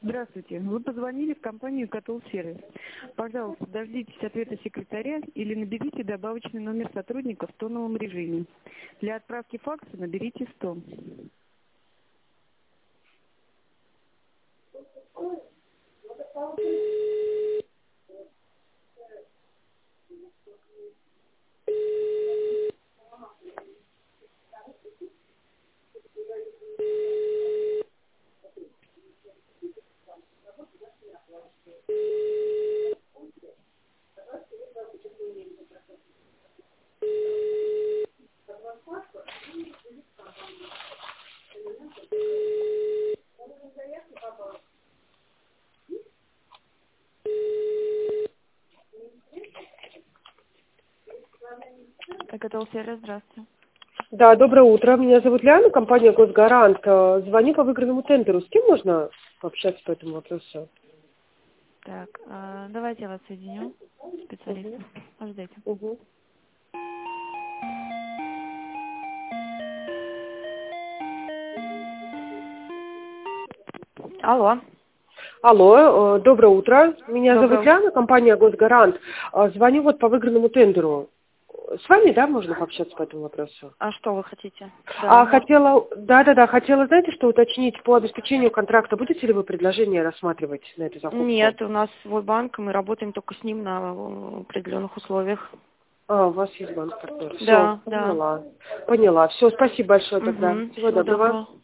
Здравствуйте. Вы позвонили в компанию «Котл Сервис». Пожалуйста, дождитесь ответа секретаря или наберите добавочный номер сотрудника в тоновом режиме. Для отправки факса наберите 100. «Котл Сервис», здравствуйте. Да, доброе утро. Меня зовут Ляна, компания «Госгарант». Звоню по выигранному тендеру. С кем можно пообщаться по этому вопросу? Так, давайте я вас соединю с специалистом. Ожидайте. Угу. Алло. Алло, доброе утро. Меня Доброе зовут утро. Ляна, компания «Госгарант». Звоню вот по выигранному тендеру. С вами, да, можно пообщаться по этому вопросу? А что вы хотите? Да, Хотела, хотела, знаете, что уточнить по обеспечению контракта. Будете ли вы предложение рассматривать на эту закупку? Нет, у нас свой банк, мы работаем только с ним на определенных условиях. У вас есть банк-партнер. Все, Да, да. поняла. Поняла. Все, спасибо большое тогда. Всего Всего доброго. доброго.